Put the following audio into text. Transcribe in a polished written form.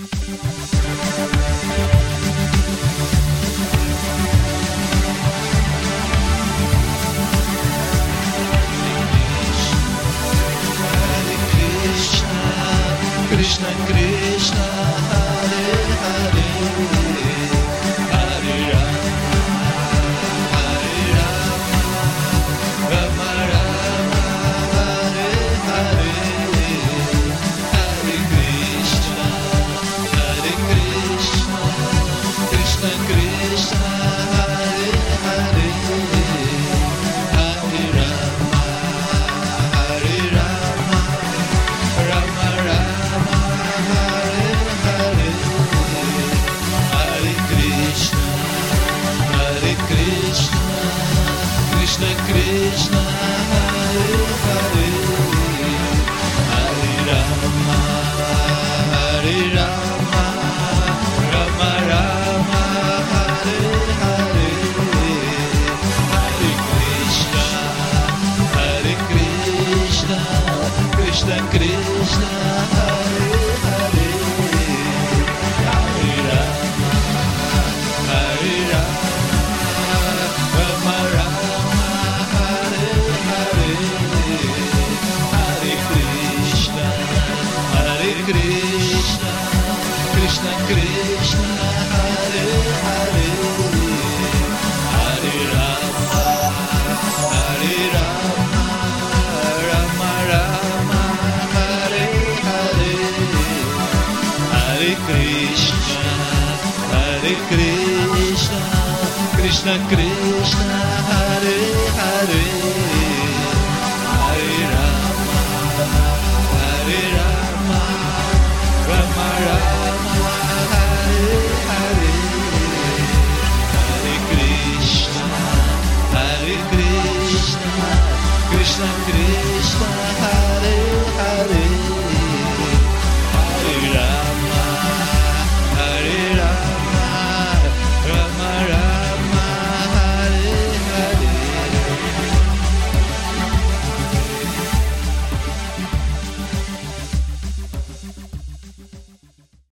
Krishna Krishna Hare Hare Hare Rama Rama Rama Hare Hare Hare Krishna Krishna Krishna Hare Hare Hare Rama Rama Rama Hare Hare Hare Krishna Krishna Krishna Hare Hare Hare Rama Rama Rama Hare Hare Hare Krishna Krishna Krishna Hare Hare Hare Rama Rama Rama Hare Hare Hare Krishna Krishna Krishna Hare Hare Hare Rama Rama Rama Hare Hare Hare Krishna Krishna Krishna Hare Hare Hare Rama Rama Rama Hare Hare Hare Krishna Krishna Krishna Hare